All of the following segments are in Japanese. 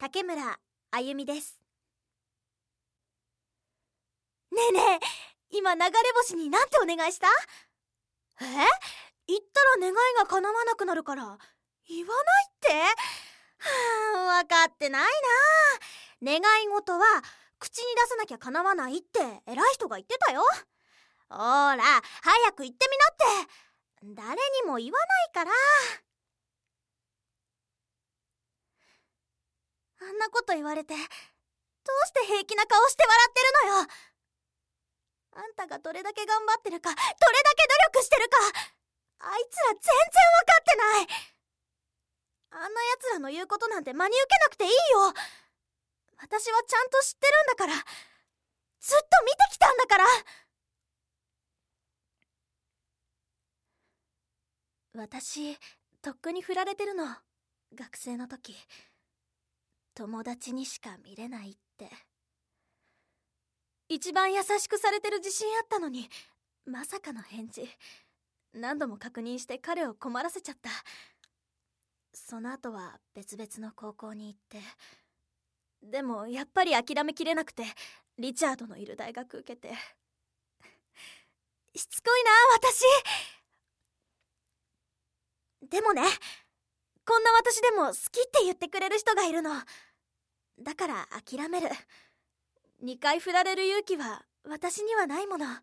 竹村あゆみです。ねえねえ、今流れ星になんてお願いした？言ったら願いが叶わなくなるから言わないって？分かってないな。願い事は口に出さなきゃ叶わないって偉い人が言ってたよ。ほら早く言ってみなって。誰にも言わないから。あんなこと言われてどうして平気な顔して笑ってるのよ。あんたがどれだけ頑張ってるか、どれだけ努力してるか、あいつら全然分かってない。あんな奴らの言うことなんて真に受けなくていいよ。私はちゃんと知ってるんだから、ずっと見てきたんだから。私とっくに振られてるの、学生の時。友達にしか見れないって。一番優しくされてる自信あったのに、まさかの返事。何度も確認して彼を困らせちゃった。その後は別々の高校に行って、でもやっぱり諦めきれなくてリチャードのいる大学受けて。しつこいな私。でもね、こんな私でも好きって言ってくれる人がいるの。だから諦める。2回振られる勇気は私にはないもの。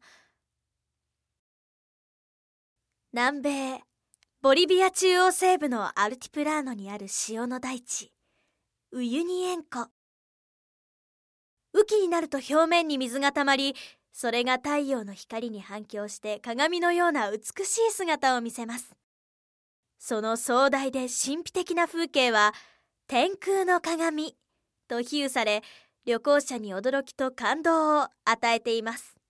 南米ボリビア中央西部のアルティプラーノにある塩の大地、ウユニ塩湖。雨季になると表面に水がたまり、それが太陽の光に反響して鏡のような美しい姿を見せます。その壮大で神秘的な風景は天空の鏡と比喩され、旅行者に驚きと感動を与えています。